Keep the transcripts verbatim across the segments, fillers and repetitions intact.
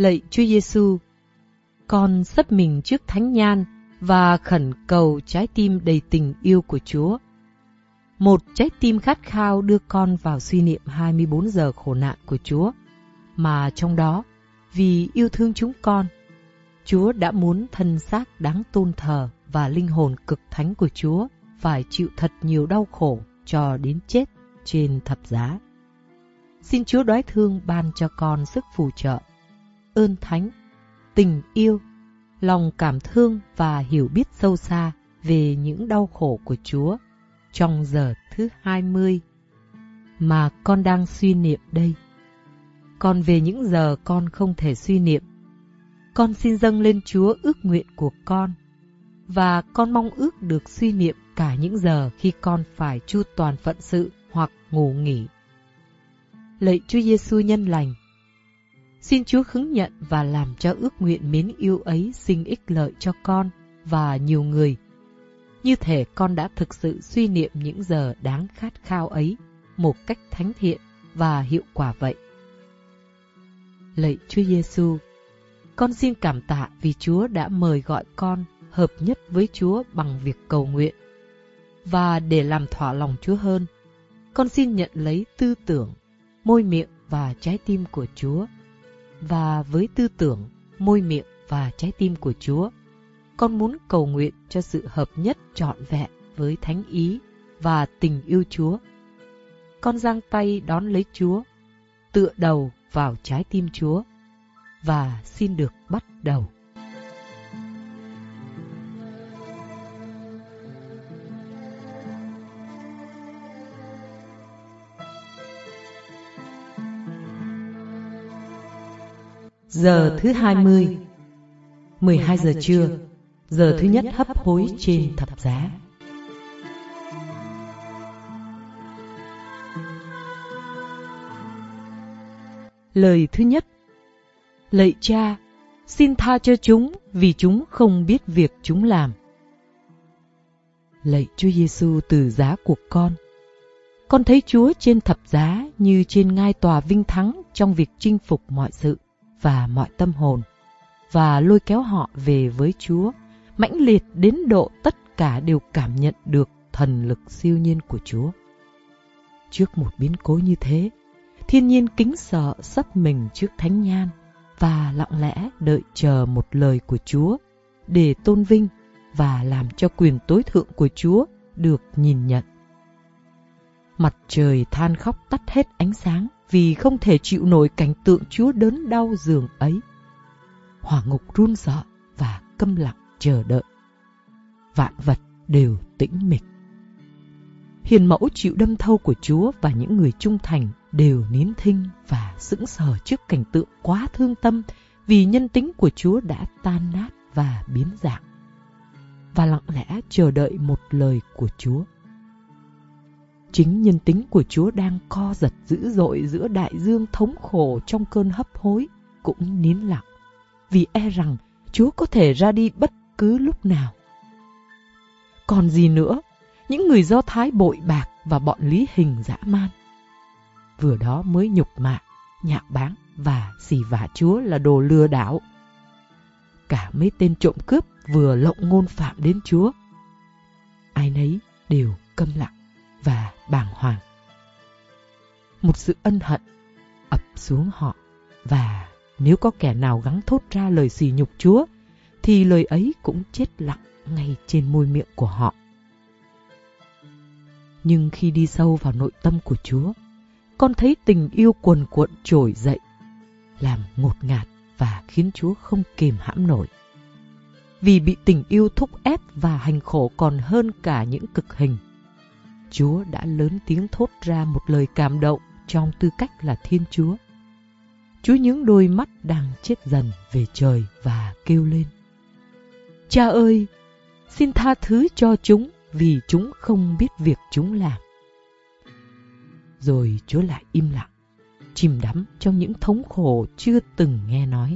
Lạy Chúa Giêsu, con sấp mình trước thánh nhan và khẩn cầu trái tim đầy tình yêu của Chúa. Một trái tim khát khao đưa con vào suy niệm hai mươi bốn giờ khổ nạn của Chúa, mà trong đó, vì yêu thương chúng con, Chúa đã muốn thân xác đáng tôn thờ và linh hồn cực thánh của Chúa phải chịu thật nhiều đau khổ cho đến chết trên thập giá. Xin Chúa đoái thương ban cho con sức phù trợ, ơn thánh, tình yêu, lòng cảm thương và hiểu biết sâu xa về những đau khổ của Chúa trong giờ thứ hai mươi mà con đang suy niệm đây. Còn về những giờ con không thể suy niệm, con xin dâng lên Chúa ước nguyện của con, và con mong ước được suy niệm cả những giờ khi con phải chu toàn phận sự hoặc ngủ nghỉ. Lạy Chúa Giêsu nhân lành, xin Chúa khứng nhận và làm cho ước nguyện mến yêu ấy sinh ích lợi cho con và nhiều người. Như thể con đã thực sự suy niệm những giờ đáng khát khao ấy một cách thánh thiện và hiệu quả vậy. Lạy Chúa Giêsu, con xin cảm tạ vì Chúa đã mời gọi con hợp nhất với Chúa bằng việc cầu nguyện. Và để làm thỏa lòng Chúa hơn, con xin nhận lấy tư tưởng, môi miệng và trái tim của Chúa. Và với tư tưởng, môi miệng và trái tim của Chúa, con muốn cầu nguyện cho sự hợp nhất trọn vẹn với thánh ý và tình yêu Chúa. Con giang tay đón lấy Chúa, tựa đầu vào trái tim Chúa, và xin được bắt đầu. Giờ thứ hai mươi, mười hai giờ trưa, giờ thứ nhất hấp hối trên thập giá. Lời thứ nhất: Lạy Cha, xin tha cho chúng vì chúng không biết việc chúng làm. Lạy Chúa Giêsu từ giá của con, con thấy Chúa trên thập giá như trên ngai tòa vinh thắng trong việc chinh phục mọi sự và mọi tâm hồn, và lôi kéo họ về với Chúa, mãnh liệt đến độ tất cả đều cảm nhận được thần lực siêu nhiên của Chúa. Trước một biến cố như thế, thiên nhiên kính sợ sấp mình trước thánh nhan và lặng lẽ đợi chờ một lời của Chúa để tôn vinh và làm cho quyền tối thượng của Chúa được nhìn nhận. Mặt trời than khóc tắt hết ánh sáng vì không thể chịu nổi cảnh tượng Chúa đớn đau giường ấy. Hỏa ngục run sợ và câm lặng chờ đợi. Vạn vật đều tĩnh mịch. Hiền mẫu chịu đâm thâu của Chúa và những người trung thành đều nín thinh và sững sờ trước cảnh tượng quá thương tâm vì nhân tính của Chúa đã tan nát và biến dạng, và lặng lẽ chờ đợi một lời của Chúa. Chính nhân tính của Chúa đang co giật dữ dội giữa đại dương thống khổ trong cơn hấp hối cũng nín lặng, vì e rằng Chúa có thể ra đi bất cứ lúc nào. Còn gì nữa, những người Do Thái bội bạc và bọn Lý Hình dã man, vừa đó mới nhục mạ, nhạo báng và xỉ vả Chúa là đồ lừa đảo. Cả mấy tên trộm cướp vừa lộng ngôn phạm đến Chúa. Ai nấy đều câm lặng và bàng hoàng. Một sự ân hận ập xuống họ, và nếu có kẻ nào gắng thốt ra lời sỉ nhục Chúa, thì lời ấy cũng chết lặng ngay trên môi miệng của họ. Nhưng khi đi sâu vào nội tâm của Chúa, con thấy tình yêu cuồn cuộn trồi dậy, làm ngột ngạt và khiến Chúa không kìm hãm nổi. Vì bị tình yêu thúc ép và hành khổ còn hơn cả những cực hình, Chúa đã lớn tiếng thốt ra một lời cảm động trong tư cách là Thiên Chúa. Chúa nhướng đôi mắt đang chết dần về trời và kêu lên: Cha ơi, xin tha thứ cho chúng vì chúng không biết việc chúng làm. Rồi Chúa lại im lặng, chìm đắm trong những thống khổ chưa từng nghe nói.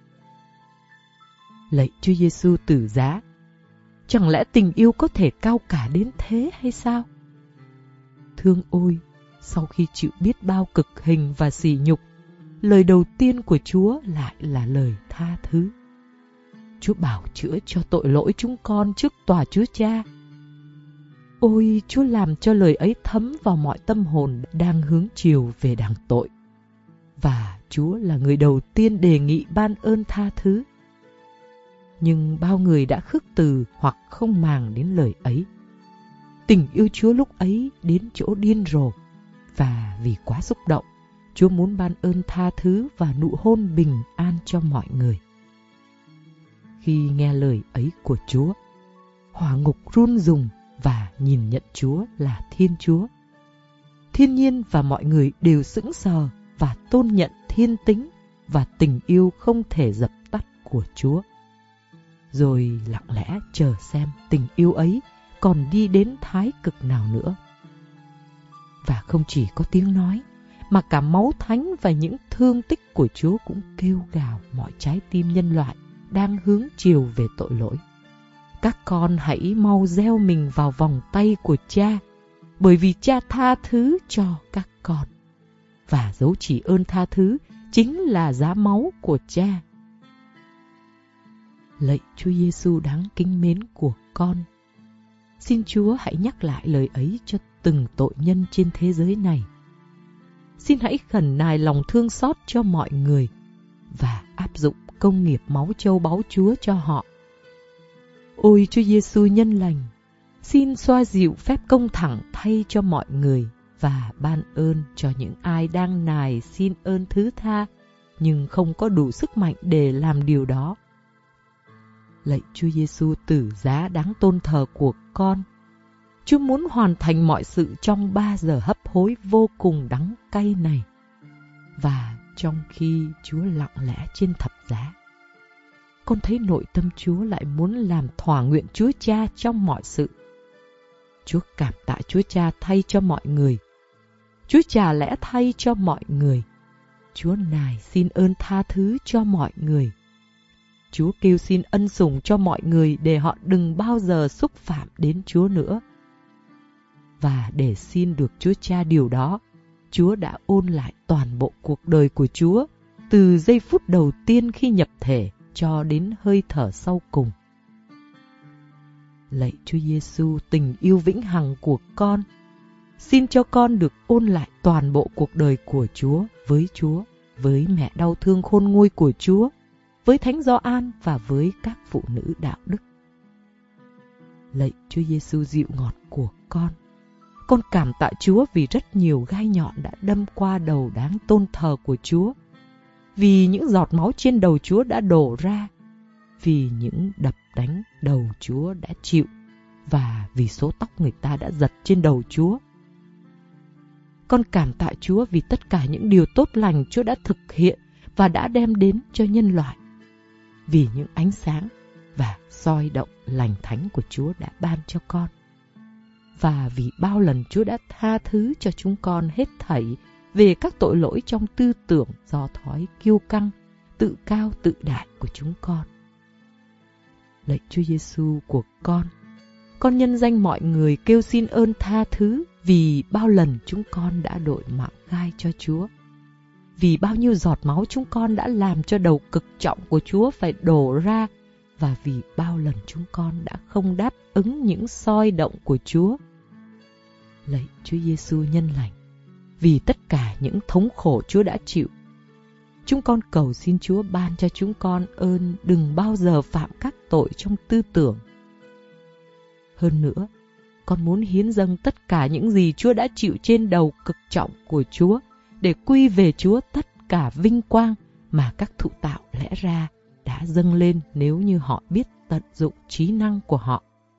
Lạy Chúa Giêsu từ giá, chẳng lẽ tình yêu có thể cao cả đến thế hay sao? Thương ôi, sau khi chịu biết bao cực hình và sỉ nhục, lời đầu tiên của Chúa lại là lời tha thứ. Chúa bảo chữa cho tội lỗi chúng con trước tòa Chúa Cha. Ôi, Chúa làm cho lời ấy thấm vào mọi tâm hồn đang hướng chiều về đàng tội. Và Chúa là người đầu tiên đề nghị ban ơn tha thứ. Nhưng bao người đã khước từ hoặc không màng đến lời ấy. Tình yêu Chúa lúc ấy đến chỗ điên rồ, và vì quá xúc động, Chúa muốn ban ơn tha thứ và nụ hôn bình an cho mọi người. Khi nghe lời ấy của Chúa, hỏa ngục run rùng và nhìn nhận Chúa là Thiên Chúa. Thiên nhiên và mọi người đều sững sờ và tôn nhận thiên tính và tình yêu không thể dập tắt của Chúa. Rồi lặng lẽ chờ xem tình yêu ấy còn đi đến thái cực nào nữa. Và không chỉ có tiếng nói, mà cả máu thánh và những thương tích của Chúa cũng kêu gào mọi trái tim nhân loại đang hướng chiều về tội lỗi. Các con hãy mau gieo mình vào vòng tay của Cha, bởi vì Cha tha thứ cho các con. Và dấu chỉ ơn tha thứ chính là giá máu của Cha. Lạy Chúa Giêsu đáng kính mến của con, xin Chúa hãy nhắc lại lời ấy cho từng tội nhân trên thế giới này. Xin hãy khẩn nài lòng thương xót cho mọi người và áp dụng công nghiệp máu châu báu Chúa cho họ. Ôi Chúa Giêsu nhân lành, xin xoa dịu phép công thẳng thay cho mọi người và ban ơn cho những ai đang nài xin ơn thứ tha nhưng không có đủ sức mạnh để làm điều đó. Lạy Chúa Giêsu tử giá đáng tôn thờ của con, Chúa muốn hoàn thành mọi sự trong ba giờ hấp hối vô cùng đắng cay này. Và trong khi Chúa lặng lẽ trên thập giá, con thấy nội tâm Chúa lại muốn làm thỏa nguyện Chúa Cha trong mọi sự. Chúa cảm tạ Chúa Cha thay cho mọi người. Chúa trả lẽ thay cho mọi người. Chúa nài xin ơn tha thứ cho mọi người. Chúa kêu xin ân sủng cho mọi người để họ đừng bao giờ xúc phạm đến Chúa nữa. Và để xin được Chúa Cha điều đó, Chúa đã ôn lại toàn bộ cuộc đời của Chúa từ giây phút đầu tiên khi nhập thể cho đến hơi thở sau cùng. Lạy Chúa Giêsu tình yêu vĩnh hằng của con, xin cho con được ôn lại toàn bộ cuộc đời của Chúa với Chúa, với mẹ đau thương khôn nguôi của Chúa, với Thánh Gioan và với các phụ nữ đạo đức. Lạy Chúa Giêsu dịu ngọt của con, con cảm tạ Chúa vì rất nhiều gai nhọn đã đâm qua đầu đáng tôn thờ của Chúa, vì những giọt máu trên đầu Chúa đã đổ ra, vì những đập đánh đầu Chúa đã chịu, và vì số tóc người ta đã giật trên đầu Chúa. Con cảm tạ Chúa vì tất cả những điều tốt lành Chúa đã thực hiện và đã đem đến cho nhân loại, vì những ánh sáng và soi động lành thánh của Chúa đã ban cho con, và vì bao lần Chúa đã tha thứ cho chúng con hết thảy về các tội lỗi trong tư tưởng do thói kiêu căng, tự cao tự đại của chúng con. Lạy Chúa Giêsu của con, con nhân danh mọi người kêu xin ơn tha thứ vì bao lần chúng con đã đội mạng gai cho Chúa, vì bao nhiêu giọt máu chúng con đã làm cho đầu cực trọng của Chúa phải đổ ra, và vì bao lần chúng con đã không đáp ứng những soi động của Chúa. Lạy Chúa Giêsu nhân lành, vì tất cả những thống khổ Chúa đã chịu, chúng con cầu xin Chúa ban cho chúng con ơn đừng bao giờ phạm các tội trong tư tưởng. Hơn nữa, con muốn hiến dâng tất cả những gì Chúa đã chịu trên đầu cực trọng của Chúa để quy về Chúa tất cả vinh quang mà các thụ tạo lẽ ra đã dâng lên nếu như họ biết tận dụng trí năng của họ.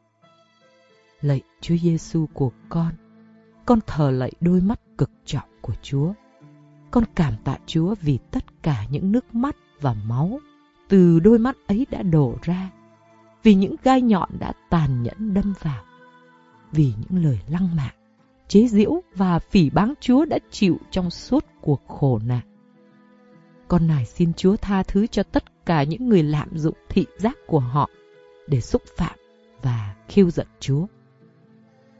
Lạy Chúa Giêsu của con, con thờ lạy đôi mắt cực trọng của Chúa. Con cảm tạ Chúa vì tất cả những nước mắt và máu từ đôi mắt ấy đã đổ ra, vì những gai nhọn đã tàn nhẫn đâm vào, vì những lời lăng mạ, chế giễu và phỉ báng Chúa đã chịu trong suốt cuộc khổ nạn. Con nài xin Chúa tha thứ cho tất cả những người lạm dụng thị giác của họ để xúc phạm và khiêu giận Chúa.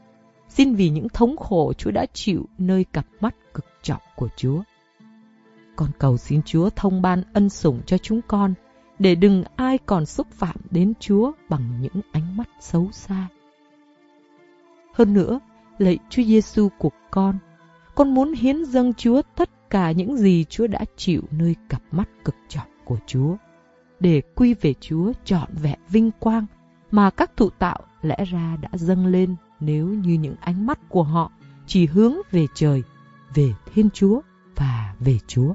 Xin vì những thống khổ Chúa đã chịu nơi cặp mắt cực trọng của Chúa, Con cầu xin Chúa thông ban ân sủng cho chúng con, để đừng ai còn xúc phạm đến Chúa bằng những ánh mắt xấu xa. Hơn nữa, lạy Chúa Giêsu của con, con muốn hiến dâng Chúa tất cả những gì Chúa đã chịu nơi cặp mắt cực trọng của Chúa, để quy về Chúa trọn vẹn vinh quang mà các thụ tạo lẽ ra đã dâng lên nếu như những ánh mắt của họ chỉ hướng về trời, về Thiên Chúa và về Chúa.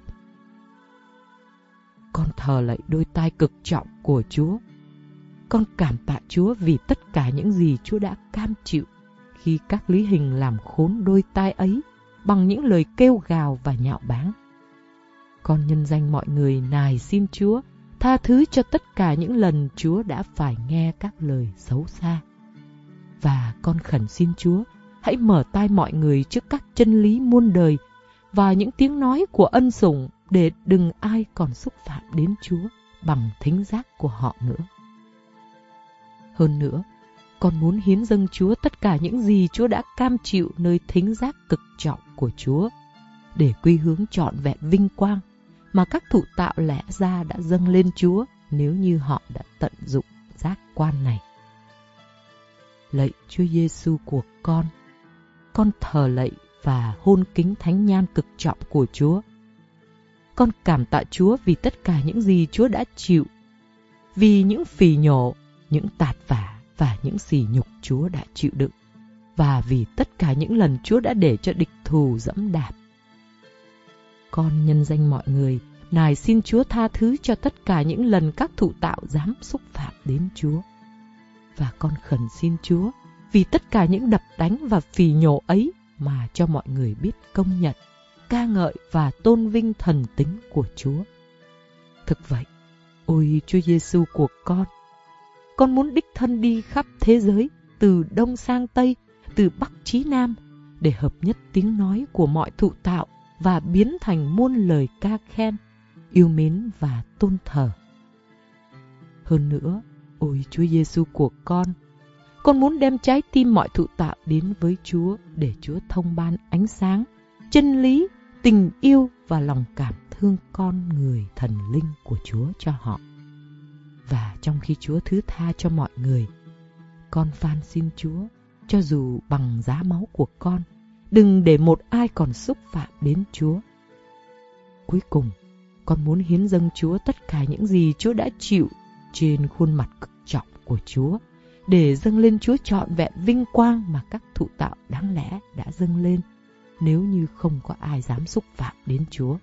Con thờ lạy đôi tai cực trọng của Chúa. Con cảm tạ Chúa vì tất cả những gì Chúa đã cam chịu khi các lý hình làm khốn đôi tai ấy bằng những lời kêu gào và nhạo báng. Con nhân danh mọi người nài xin Chúa tha thứ cho tất cả những lần Chúa đã phải nghe các lời xấu xa. Và con khẩn xin Chúa hãy mở tai mọi người trước các chân lý muôn đời và những tiếng nói của ân sủng, để đừng ai còn xúc phạm đến Chúa bằng thính giác của họ nữa. Hơn nữa, con muốn hiến dâng Chúa tất cả những gì Chúa đã cam chịu nơi thính giác cực trọng của Chúa, để quy hướng trọn vẹn vinh quang mà các thụ tạo lẽ ra đã dâng lên Chúa nếu như họ đã tận dụng giác quan này. Lạy Chúa Giêsu của con, con thờ lạy và hôn kính thánh nhan cực trọng của Chúa. Con cảm tạ Chúa vì tất cả những gì Chúa đã chịu, vì những phì nhổ, những tạt vả và những sỉ nhục Chúa đã chịu đựng, và vì tất cả những lần Chúa đã để cho địch thù dẫm đạp. Con nhân danh mọi người nài xin Chúa tha thứ cho tất cả những lần các thụ tạo dám xúc phạm đến Chúa. Và con khẩn xin Chúa vì tất cả những đập đánh và phì nhổ ấy mà cho mọi người biết công nhận, ca ngợi và tôn vinh thần tính của Chúa. Thực vậy, ôi Chúa Giêsu của con, con muốn đích thân đi khắp thế giới, từ đông sang tây, từ bắc chí nam, để hợp nhất tiếng nói của mọi thụ tạo và biến thành muôn lời ca khen, yêu mến và tôn thờ. Hơn nữa, ôi Chúa Giêsu của con, con muốn đem trái tim mọi thụ tạo đến với Chúa, để Chúa thông ban ánh sáng, chân lý, tình yêu và lòng cảm thương con người thần linh của Chúa cho họ. Và trong khi Chúa thứ tha cho mọi người, con van xin Chúa, cho dù bằng giá máu của con, đừng để một ai còn xúc phạm đến Chúa. Cuối cùng, con muốn hiến dâng Chúa tất cả những gì Chúa đã chịu trên khuôn mặt cực trọng của Chúa, để dâng lên Chúa trọn vẹn vinh quang mà các thụ tạo đáng lẽ đã dâng lên nếu như không có ai dám xúc phạm đến Chúa.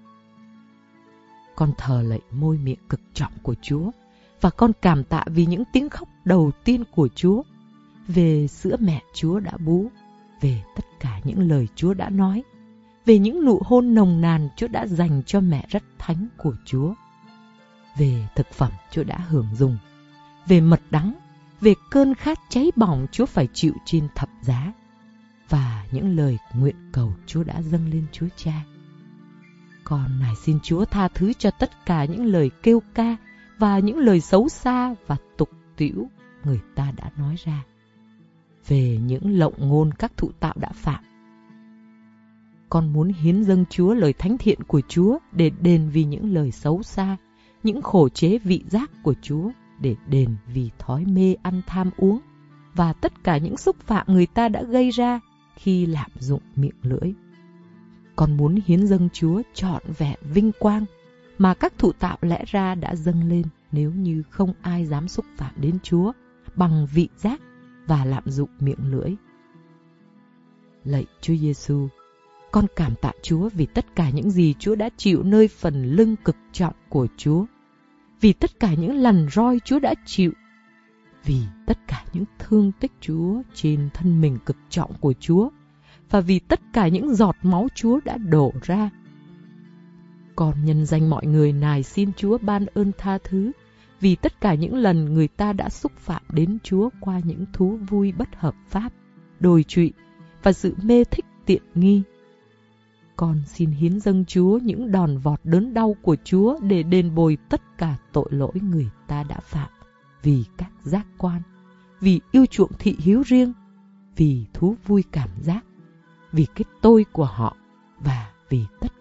Con thờ lạy môi miệng cực trọng của Chúa, và con cảm tạ vì những tiếng khóc đầu tiên của Chúa, về sữa mẹ Chúa đã bú, về tất cả những lời Chúa đã nói, về những nụ hôn nồng nàn Chúa đã dành cho mẹ rất thánh của Chúa, về thực phẩm Chúa đã hưởng dùng, về mật đắng, về cơn khát cháy bỏng Chúa phải chịu trên thập giá, và những lời nguyện cầu Chúa đã dâng lên Chúa Cha. Con nài xin Chúa tha thứ cho tất cả những lời kêu ca và những lời xấu xa và tục tĩu người ta đã nói ra, về những lộng ngôn các thụ tạo đã phạm. Con muốn hiến dâng Chúa lời thánh thiện của Chúa, để đền vì những lời xấu xa, những khổ chế vị giác của Chúa, để đền vì thói mê ăn tham uống và tất cả những xúc phạm người ta đã gây ra khi lạm dụng miệng lưỡi. Con muốn hiến dâng Chúa trọn vẹn vinh quang mà các thụ tạo lẽ ra đã dâng lên nếu như không ai dám xúc phạm đến Chúa bằng vị giác và lạm dụng miệng lưỡi. Lạy Chúa Giêsu, con cảm tạ Chúa vì tất cả những gì Chúa đã chịu nơi phần lưng cực trọng của Chúa, vì tất cả những lần roi Chúa đã chịu, vì tất cả những thương tích Chúa trên thân mình cực trọng của Chúa, và vì tất cả những giọt máu Chúa đã đổ ra. Con nhân danh mọi người nài xin Chúa ban ơn tha thứ vì tất cả những lần người ta đã xúc phạm đến Chúa qua những thú vui bất hợp pháp, đồi trụy và sự mê thích tiện nghi. Con xin hiến dâng Chúa những đòn vọt đớn đau của Chúa, để đền bồi tất cả tội lỗi người ta đã phạm, vì các giác quan, vì yêu chuộng thị hiếu riêng, vì thú vui cảm giác, vì cái tôi của họ, và vì tất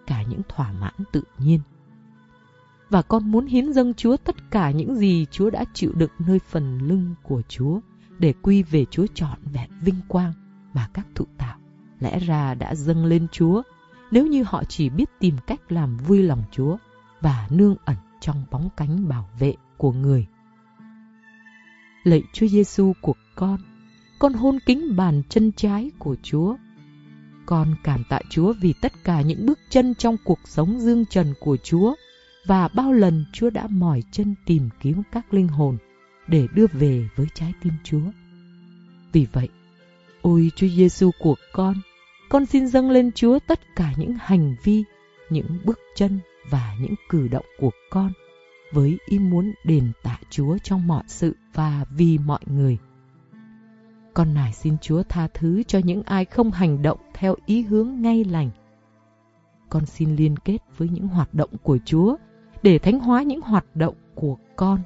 tất cả những thỏa mãn tự nhiên. Và con muốn hiến dâng Chúa tất cả những gì Chúa đã chịu đựng nơi phần lưng của Chúa, để quy về Chúa trọn vẹn vinh quang mà các thụ tạo lẽ ra đã dâng lên Chúa, nếu như họ chỉ biết tìm cách làm vui lòng Chúa và nương ẩn trong bóng cánh bảo vệ của người. Lạy Chúa Giêsu của con, con hôn kính bàn chân trái của Chúa. Con cảm tạ Chúa vì tất cả những bước chân trong cuộc sống dương trần của Chúa, và bao lần Chúa đã mỏi chân tìm kiếm các linh hồn để đưa về với trái tim Chúa. Vì vậy, ôi Chúa Giêsu của con, con xin dâng lên Chúa tất cả những hành vi, những bước chân và những cử động của con, với ý muốn đền tạ Chúa trong mọi sự và vì mọi người. Con nài xin Chúa tha thứ cho những ai không hành động theo ý hướng ngay lành. Con xin liên kết với những hoạt động của Chúa để thánh hóa những hoạt động của con.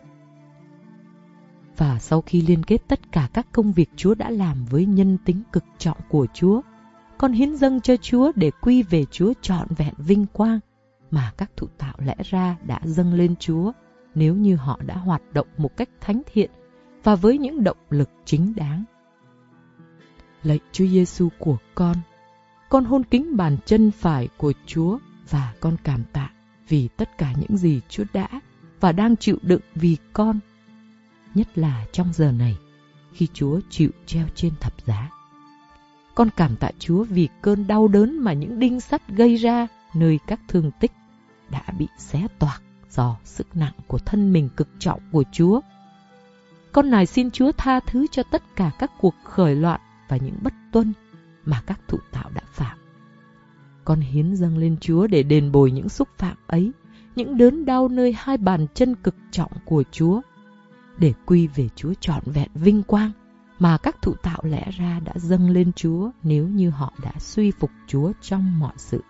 Và sau khi liên kết tất cả các công việc Chúa đã làm với nhân tính cực trọng của Chúa, con hiến dâng cho Chúa để quy về Chúa trọn vẹn vinh quang mà các thụ tạo lẽ ra đã dâng lên Chúa, nếu như họ đã hoạt động một cách thánh thiện và với những động lực chính đáng. Lạy Chúa Giêsu của con, con hôn kính bàn chân phải của Chúa, và con cảm tạ vì tất cả những gì Chúa đã và đang chịu đựng vì con, nhất là trong giờ này khi Chúa chịu treo trên thập giá. Con cảm tạ Chúa vì cơn đau đớn mà những đinh sắt gây ra nơi các thương tích đã bị xé toạc do sức nặng của thân mình cực trọng của Chúa. Con nài xin Chúa tha thứ cho tất cả các cuộc khởi loạn và những bất tuân mà các thụ tạo đã phạm. Con hiến dâng lên Chúa để đền bồi những xúc phạm ấy, những đớn đau nơi hai bàn chân cực trọng của Chúa, để quy về Chúa trọn vẹn vinh quang mà các thụ tạo lẽ ra đã dâng lên Chúa, nếu như họ đã suy phục Chúa trong mọi sự.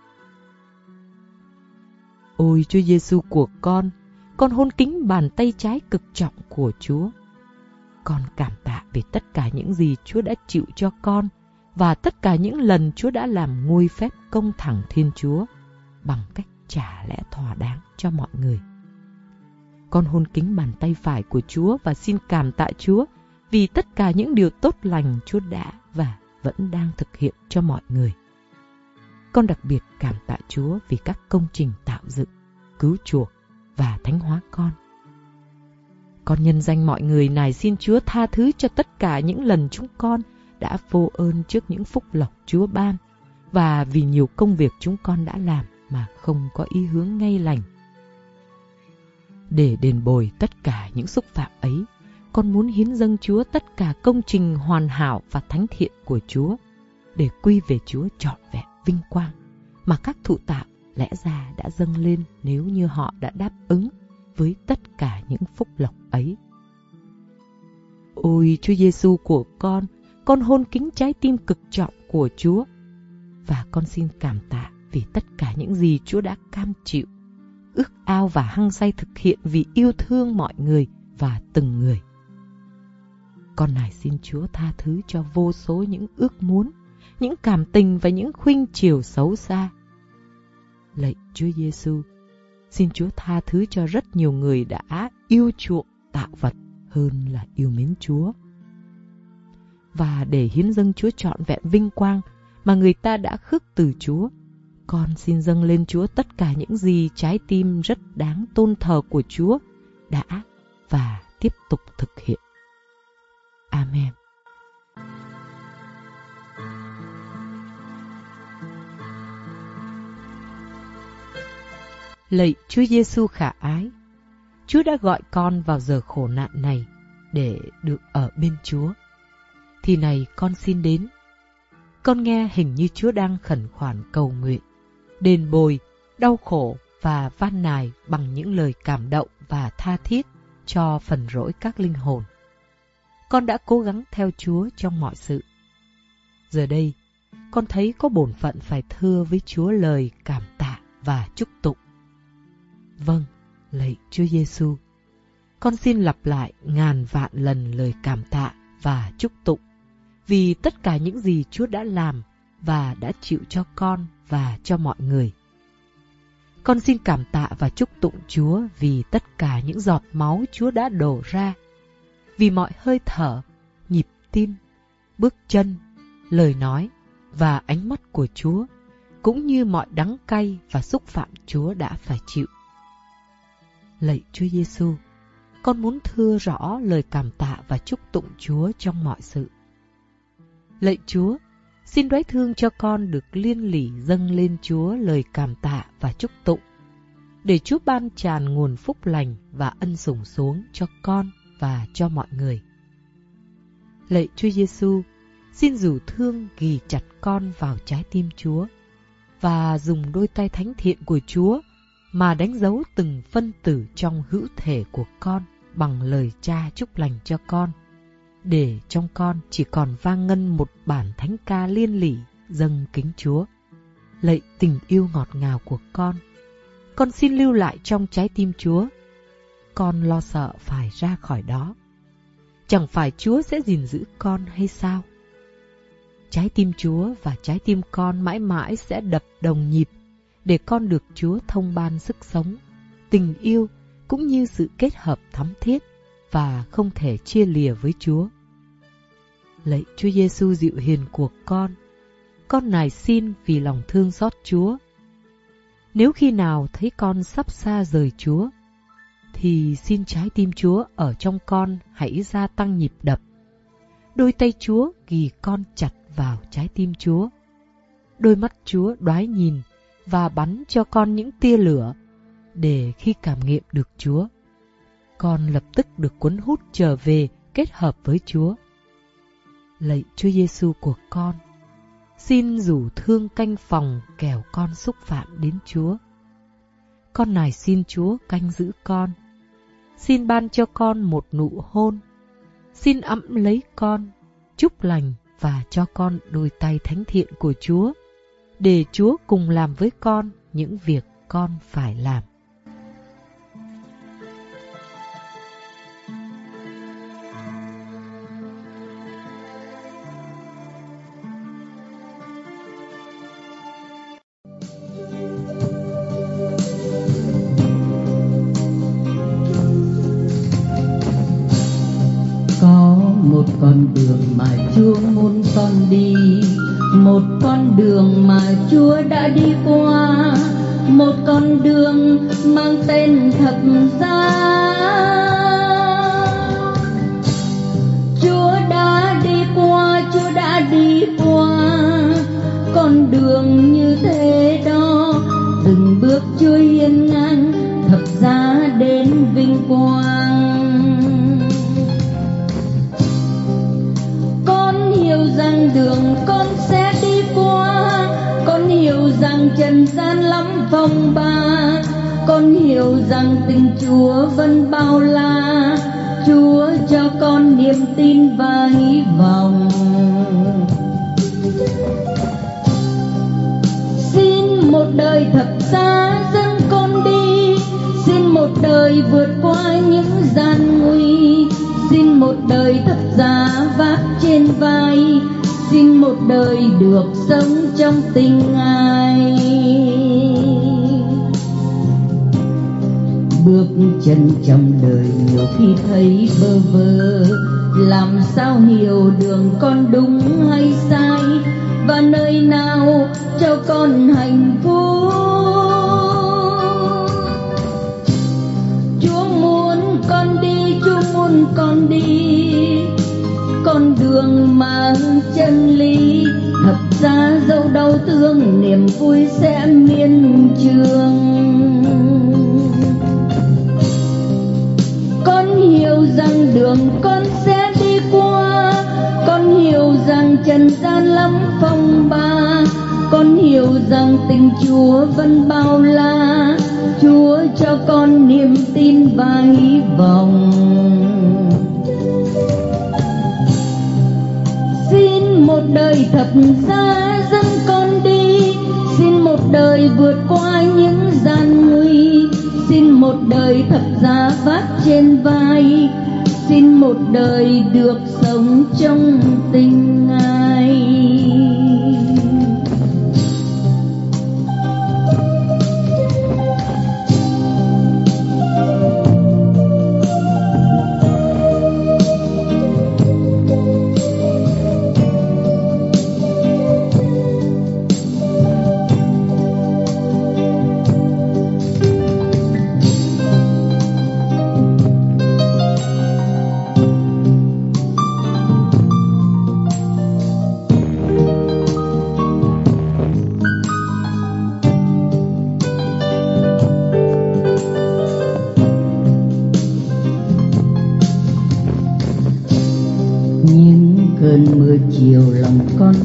Ôi Chúa Giêsu của con, con hôn kính bàn tay trái cực trọng của Chúa. Con cảm tạ vì tất cả những gì Chúa đã chịu cho con, và tất cả những lần Chúa đã làm nguôi phép công thẳng Thiên Chúa bằng cách trả lẽ thỏa đáng cho mọi người. Con hôn kính bàn tay phải của Chúa và xin cảm tạ Chúa vì tất cả những điều tốt lành Chúa đã và vẫn đang thực hiện cho mọi người. Con đặc biệt cảm tạ Chúa vì các công trình tạo dựng, cứu chuộc và thánh hóa con. Con nhân danh mọi người nài xin Chúa tha thứ cho tất cả những lần chúng con đã vô ơn trước những phúc lộc Chúa ban, và vì nhiều công việc chúng con đã làm mà không có ý hướng ngay lành. Để đền bồi tất cả những xúc phạm ấy, con muốn hiến dâng Chúa tất cả công trình hoàn hảo và thánh thiện của Chúa, để quy về Chúa trọn vẹn vinh quang mà các thụ tạo lẽ ra đã dâng lên, nếu như họ đã đáp ứng với tất cả những phúc lộc ấy. Ôi Chúa Giêsu của con, con hôn kính trái tim cực trọng của Chúa, và con xin cảm tạ vì tất cả những gì Chúa đã cam chịu, ước ao và hăng say thực hiện vì yêu thương mọi người và từng người. Con nài xin Chúa tha thứ cho vô số những ước muốn, những cảm tình và những khuynh chiều xấu xa. Lạy Chúa Giêsu, xin Chúa tha thứ cho rất nhiều người đã yêu chuộng tạo vật hơn là yêu mến Chúa. Và để hiến dâng Chúa trọn vẹn vinh quang mà người ta đã khước từ Chúa, con xin dâng lên Chúa tất cả những gì trái tim rất đáng tôn thờ của Chúa đã và tiếp tục thực hiện. Amen. Lạy Chúa Giêsu khả ái, Chúa đã gọi con vào giờ khổ nạn này để được ở bên Chúa. Thì này con xin đến. Con nghe hình như Chúa đang khẩn khoản cầu nguyện, đền bồi, đau khổ và van nài bằng những lời cảm động và tha thiết cho phần rỗi các linh hồn. Con đã cố gắng theo Chúa trong mọi sự. Giờ đây, con thấy có bổn phận phải thưa với Chúa lời cảm tạ và chúc tụng. Vâng, lạy Chúa Giêsu, con xin lặp lại ngàn vạn lần lời cảm tạ và chúc tụng vì tất cả những gì Chúa đã làm và đã chịu cho con và cho mọi người. Con xin cảm tạ và chúc tụng Chúa vì tất cả những giọt máu Chúa đã đổ ra, vì mọi hơi thở, nhịp tim, bước chân, lời nói và ánh mắt của Chúa, cũng như mọi đắng cay và xúc phạm Chúa đã phải chịu. Lạy Chúa Giêsu, con muốn thưa rõ lời cảm tạ và chúc tụng Chúa trong mọi sự. Lạy Chúa, xin đoái thương cho con được liên lỉ dâng lên Chúa lời cảm tạ và chúc tụng, để Chúa ban tràn nguồn phúc lành và ân sủng xuống cho con và cho mọi người. Lạy Chúa Giêsu, xin rủ thương ghì chặt con vào trái tim Chúa, và dùng đôi tay thánh thiện của Chúa mà đánh dấu từng phân tử trong hữu thể của con bằng lời Cha chúc lành cho con, để trong con chỉ còn vang ngân một bản thánh ca liên lỉ dâng kính Chúa. Lạy tình yêu ngọt ngào của con, con xin lưu lại trong trái tim Chúa. Con lo sợ phải ra khỏi đó. Chẳng phải Chúa sẽ gìn giữ con hay sao? Trái tim Chúa và trái tim con mãi mãi sẽ đập đồng nhịp, để con được Chúa thông ban sức sống, tình yêu cũng như sự kết hợp thắm thiết và không thể chia lìa với Chúa. Lạy Chúa Giêsu dịu hiền của con, con nài xin vì lòng thương xót Chúa. Nếu khi nào thấy con sắp xa rời Chúa, thì xin trái tim Chúa ở trong con hãy gia tăng nhịp đập. Đôi tay Chúa ghì con chặt vào trái tim Chúa. Đôi mắt Chúa đoái nhìn và bắn cho con những tia lửa, để khi cảm nghiệm được Chúa, con lập tức được cuốn hút trở về kết hợp với Chúa. Lạy Chúa Giêsu của con, xin rủ thương canh phòng kẻo con xúc phạm đến Chúa. Con nài xin Chúa canh giữ con. Xin ban cho con một nụ hôn. Xin ẵm lấy con, chúc lành và cho con đôi tay thánh thiện của Chúa, để Chúa cùng làm với con những việc con phải làm. Một con đường mà Chúa muốn con đi, một con đường mà Chúa đã đi qua, một con đường mang tên thập giá. Chúa đã đi qua, Chúa đã đi qua con đường như thế đó, từng bước Chúa hiên ngang thập giá đến vinh quang. Hiểu rằng đường con sẽ đi qua, con hiểu rằng trần gian lắm phong ba, con hiểu rằng tình Chúa vẫn bao la. Chúa cho con niềm tin và hy vọng. Xin một đời thập giá dẫn con đi, xin một đời vượt qua những gian nguy, xin một đời thập giá vác trên vai, xin một đời được sống trong tình Ngài. Bước chân trong đời nhiều khi thấy bơ vơ, làm sao hiểu đường con đúng hay sai, và nơi nào cho con hạnh phúc. Chúa muốn con đi, Chúa muốn con đi con đường mang chân lý, thập giá dẫu đau thương niềm vui sẽ miên trường. Con hiểu rằng đường con sẽ đi qua, con hiểu rằng trần gian lắm phong ba, con hiểu rằng tình Chúa vẫn bao la. Chúa cho con niềm tin và hy vọng. Xin một đời thập giá dẫn con đi, xin một đời vượt qua những gian nguy, xin một đời thập giá vác trên vai, xin một đời được sống trong tình Ngài.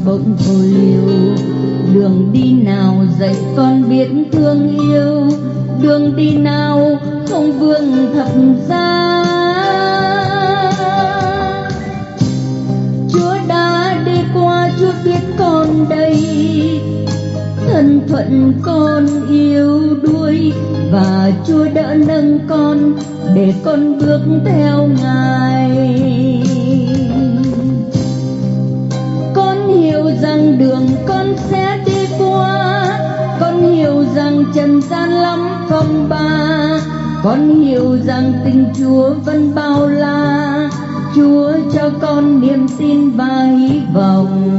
bỗng vô liêu. Đường đi nào dạy con biết thương yêu, đường đi nào không vương thập giá. Chúa đã đi qua, Chúa biết con đây, thân phận con yêu đuối, và Chúa đỡ nâng con để con bước theo Ngài. Con hiểu rằng đường con sẽ đi qua, con hiểu rằng trần gian lắm phong ba, con hiểu rằng tình Chúa vẫn bao la. Chúa cho con niềm tin và hy vọng.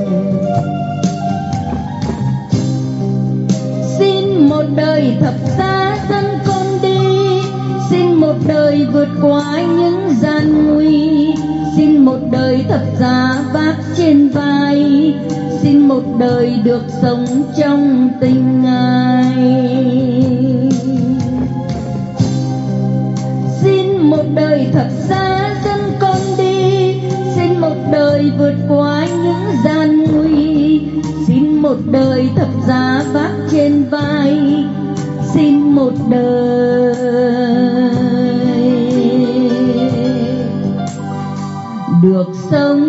Xin một đời thập giá dẫn con đi, xin một đời vượt qua những gian nguy, xin một đời thập giá vác trên vai, xin một đời được sống trong tình Ngài. Xin một đời thập giá dẫn con đi, xin một đời vượt qua những gian nguy, xin một đời thập giá vác trên vai, xin một đời được sống